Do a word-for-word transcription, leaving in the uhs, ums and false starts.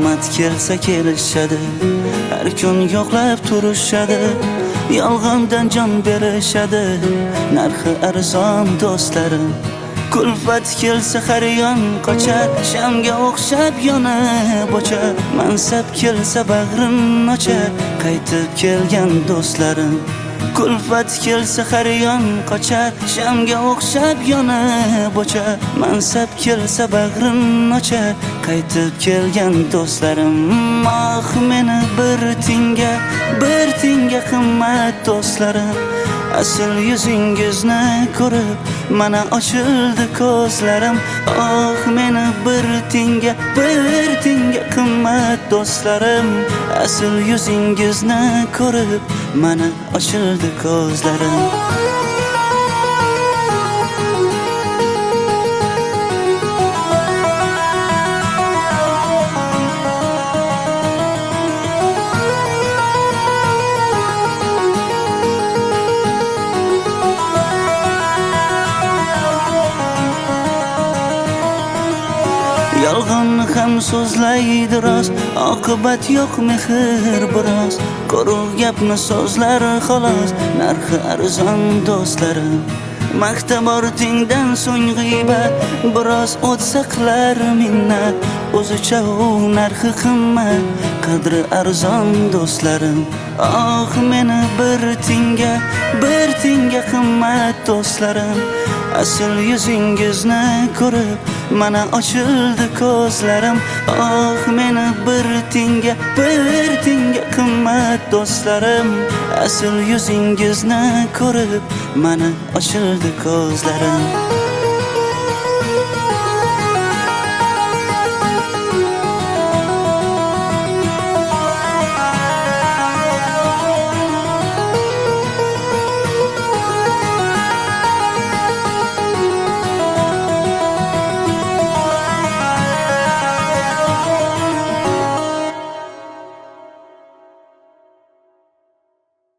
qiymat kelsa kelishadi, har kun yo'qlab turishadi, yolg'ondan jon berishadi, narxi arzon do'stlarim. Kulfat kelsa har yon qochar, shamga o'xshab yonib o'char, mansab kelsa bag'rin ochar, qaytib kelgan do'stlarim. Kulfat kelsa har yon qochar, shamga o'xshab yonib o'char, mansab kelsa bag'rin ochar, qaytib kelgan do'stlarim. Ah meni bir tinga, bir tinga qimmat do'stlarim, asl yuzingizni ko'rib mana ochildi ko'zlarim. Oh meni bir tinga, bir tinga qimmat do'stlarim, asl yuzingizni ko'rib mana ochildi ko'zlarim. Yolg'onni ham so'zlaydi rost, oqibat yo'q mehr biroz, quruq gapni so'zlar xolos, narxi arzon do'stlarim. Maqtab ortingdan so'ng g'iybat, biroz o'tsa qilar minnat, o'zicha u narxi qimmat, qadri arzon do'stlarim. Oh meni bir tinga, bir tinga qimmat do'stlarim, asl yuzingizni ko'rib mana ochildi ko'zlarim. Oh meni bir tinga, bir tinga qimmat do'stlarim, asl yuzingizni ko'rib mana ochildi ko'zlarim.